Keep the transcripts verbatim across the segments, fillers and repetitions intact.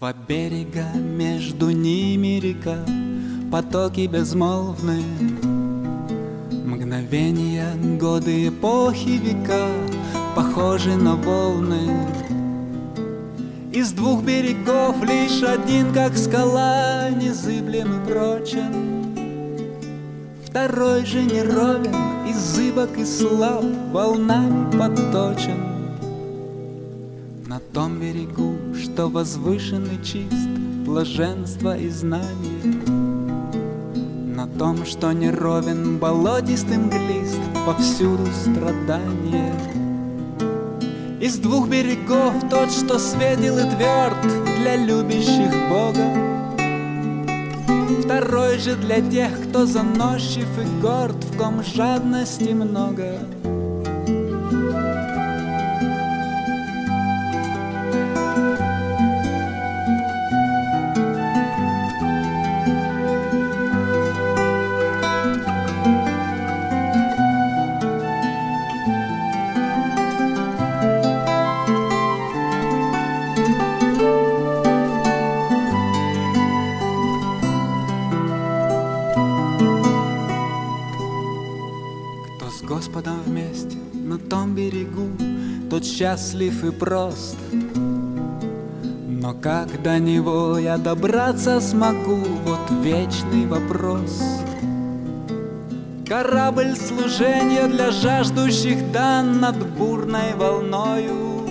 Два берега, между ними река, потоки безмолвные, мгновения, годы, эпохи, века, похожи на волны. Из двух берегов лишь один, как скала, незыблем и прочен. Второй же неровен, и зыбок, и слаб, волнами подточен. На том берегу, что возвышен и чист, блаженство и знание. На том, что неровен, болотист и мглист, повсюду страдание. Из двух берегов тот, что светил и тверд для любящих Бога, второй же для тех, кто заносчив и горд, в ком жадности много. С Господом вместе на том берегу, тот счастлив и прост. Но как до него я добраться смогу, вот вечный вопрос. Корабль служения для жаждущих дан над бурной волною.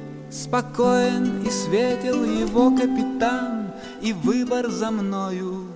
Спокоен и светел его капитан, и выбор за мною.